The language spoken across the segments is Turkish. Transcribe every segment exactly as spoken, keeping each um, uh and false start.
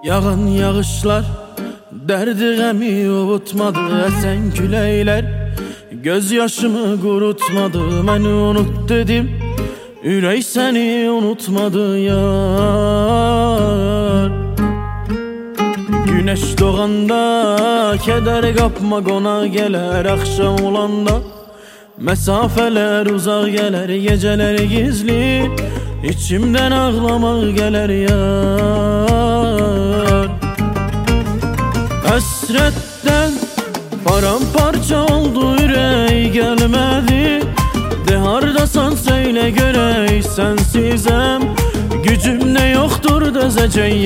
Yağan yağışlar derdi gemi avutmadı, esen küleyler göz yaşımı kurutmadı. Beni unut dedim, ürey seni unutmadı yar. Güneş doğanda keder kapmak ona gelir, akşam olanda mesafeler uzak gelir, geceler gizli içimden ağlamak gelir yar. Hasretten paramparça oldu yüreği, gelmedi de hardasan söyle görey, sensizem gücüm ne yoktur dözecek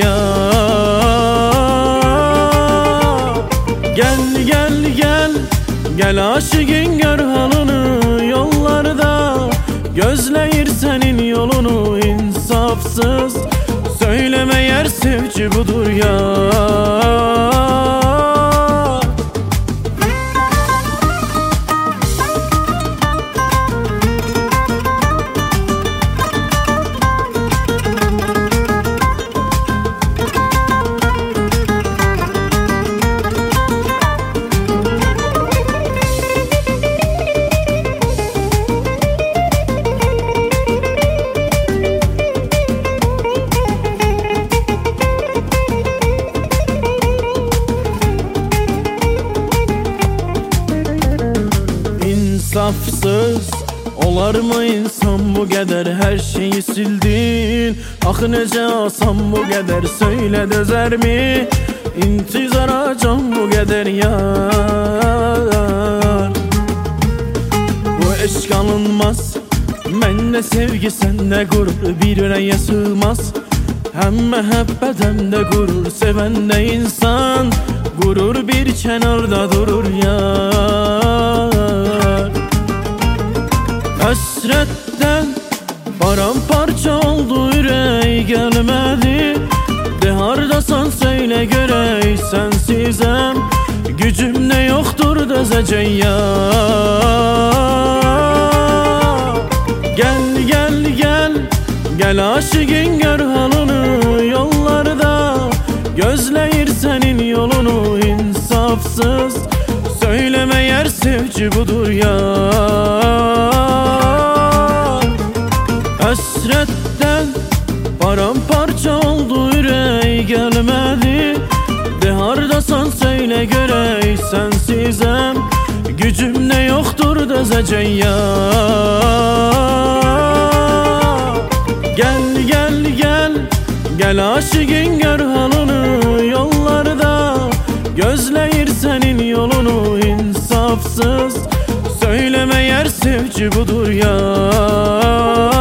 yar. Gel gel gel gel aşıkın gör halını, yollarda gözleyir senin yolunu. İnsafsız söyleme yer sevci budur ya. İnsafsız olar mı insan bu kadar, her şeyi sildin. Ah nece asan bu kadar, söyle dözer mi intizara can bu kadar yar. Bu eşk alınmaz, mende sevgi sende gurur, bir yüreğe sığmaz. Hem mehabbet hem de gurur, seven de insan gurur bir kenarda durur yar. Hasretten paramparça oldu yüreği, gelmedi de hardasan söyle görey, sensizem gücüm ne yoktur dözecek ya. Gel gel gel gel aşıkın gör halını, yollarda gözleyir senin yolunu. İnsafsız söyleme yer sevci budur ya. Hasretten paramparça oldu yüreği, gelmedi de hardasan söyle görey, sensizem gücüm ne yoktur dözecek ya. Gel gel gel gel aşıkın gör halını, yollarda gözleyir senin yolunu. İnsafsız söyleme yer sevci budur ya.